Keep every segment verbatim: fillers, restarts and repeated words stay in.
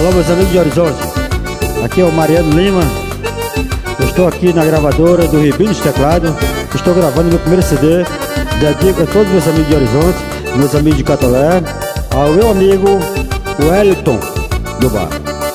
Alô, meus amigos de Horizonte, aqui é o Mariano Lima. Eu estou aqui na gravadora do Ribinhos Teclado. Estou gravando meu primeiro C D. Dedico a todos meus amigos de Horizonte, meus amigos de Catolé, ao meu amigo Wellington do bar.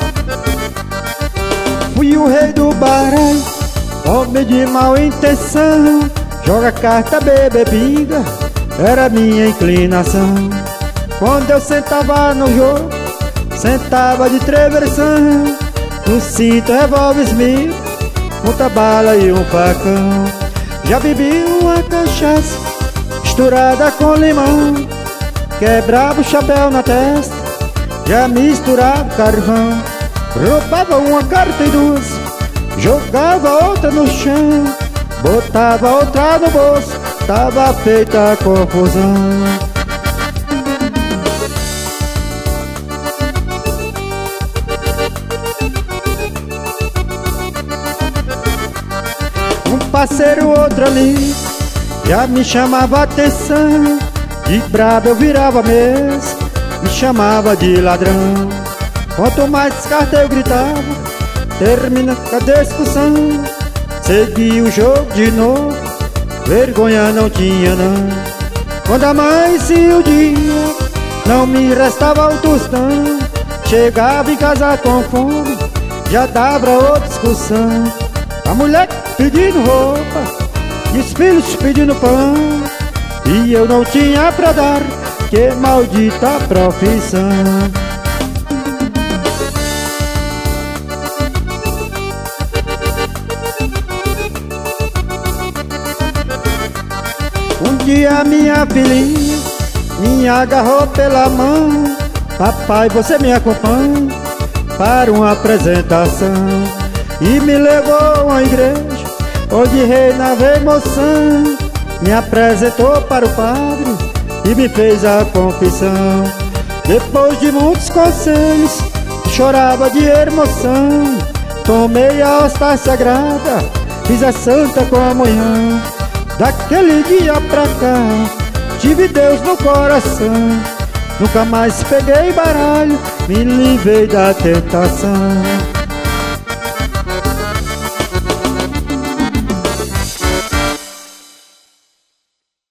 Fui o rei do baralho, homem de mal intenção. Joga carta, bebe bebida, era minha inclinação. Quando eu sentava no jogo, sentava de treversão. No cinto, revólver Smith, muita bala e um facão. Já bebi uma cachaça misturada com limão, quebrava o chapéu na testa, já misturava carvão. Roubava uma carta e duas, jogava outra no chão, botava outra no bolso, tava feita a confusão. Um parceiro, outro ali, já me chamava atenção. De brabo eu virava mesa, me chamava de ladrão. Quanto mais carta eu gritava, termina com a discussão. Segui o jogo de novo, vergonha não tinha não. Quando amanhecia o dia, não me restava o tostão. Chegava em casa com fome, já dava outra discussão. A mulher pedindo roupa e os filhos pedindo pão, e eu não tinha pra dar, que maldita profissão. Um dia minha filhinha me agarrou pela mão: papai, você me acompanha para uma apresentação. E me levou a uma igreja onde reinava emoção. Me apresentou para o padre e me fez a confissão. Depois de muitos conselhos, chorava de emoção. Tomei a hóstia sagrada, fiz a santa comunhão. Daquele dia pra cá, tive Deus no coração. Nunca mais peguei baralho, me livrei da tentação.